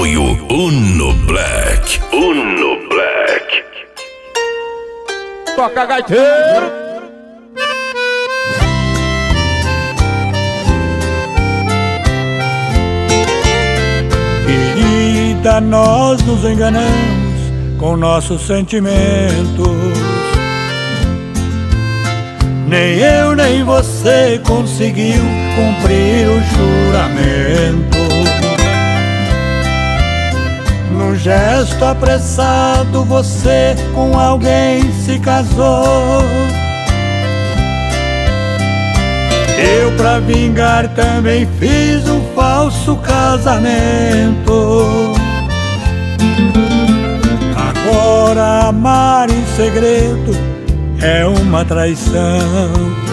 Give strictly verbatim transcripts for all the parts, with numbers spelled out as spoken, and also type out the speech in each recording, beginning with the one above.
Apoio Uno Black. Uno Black. Toca, gaiteiro. Querida, nós nos enganamos com nossos sentimentos. Nem eu nem você conseguiu cumprir o juramento. Num gesto apressado você com alguém se casou. Eu, pra vingar, também fiz um falso casamento. Agora amar em segredo é uma traição.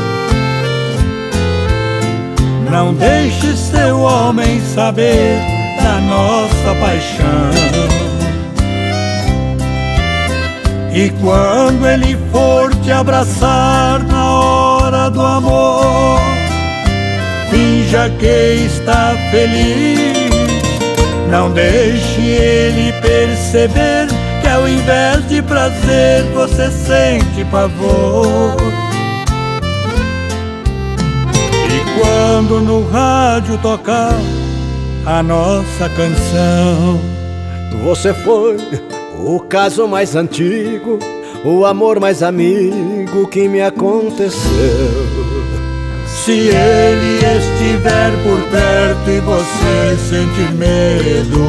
Não deixe seu homem saber da nossa paixão. E quando ele for te abraçar na hora do amor, finja que está feliz. Não deixe ele perceber que ao invés de prazer você sente pavor. E quando no rádio tocar a nossa canção, você foi o caso mais antigo, o amor mais amigo que me aconteceu. Se ele estiver por perto e você sentir medo,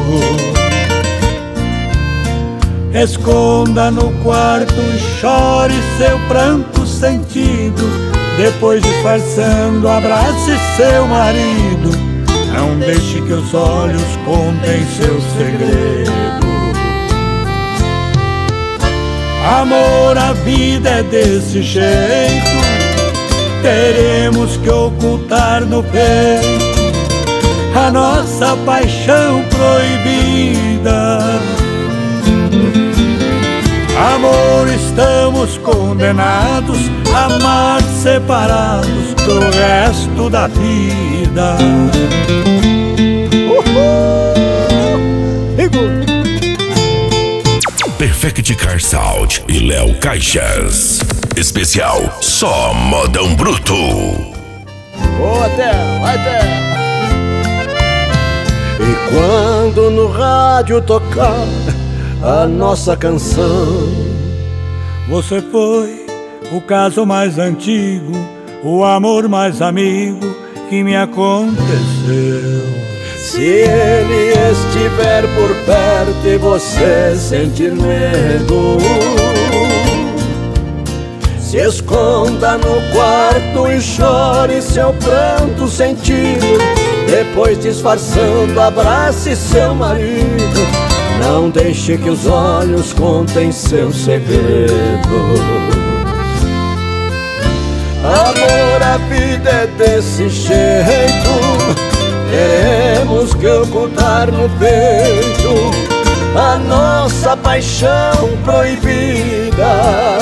esconda no quarto e chore seu pranto sentido. Depois, disfarçando, abrace seu marido. Não deixe que os olhos contem seu segredo. Amor, a vida é desse jeito. Teremos que ocultar no peito a nossa paixão proibida. Amor, estamos condenados a amar separados pro resto da vida. Uhul. Perfect Car Sound e Léo Caixas. Especial Só Modão Bruto. Boa, Theo, vai, Theo. E quando no rádio tocar a nossa canção, você foi o caso mais antigo, o amor mais amigo que me aconteceu. se ele estiver por perto e você sentir medo, se esconda no quarto e chore seu pranto sentido. Depois, disfarçando, abrace seu marido. Não deixe que os olhos contem seus segredos. Amor, a vida é desse jeito. Teremos que ocultar no peito a nossa paixão proibida.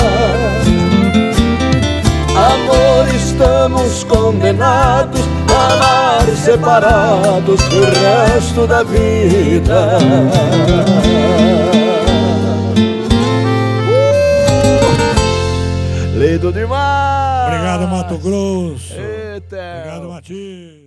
Amor, estamos condenados a amar separados pro resto da vida. uh! Lindo demais! Obrigado, Mato Grosso. Eita. Obrigado, Matias.